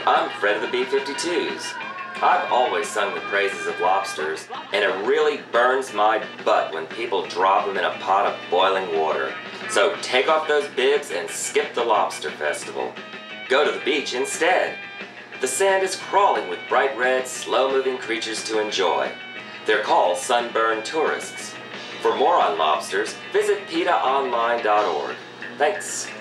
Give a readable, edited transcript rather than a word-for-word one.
I'm Fred of the B-52s. I've always sung the praises of lobsters, and it really burns my butt when people drop them in a pot of boiling water. So take off those bibs and skip the lobster festival. Go to the beach instead. The sand is crawling with bright red, slow-moving creatures to enjoy. They're called sunburned tourists. For more on lobsters, visit PETAonline.org. Thanks.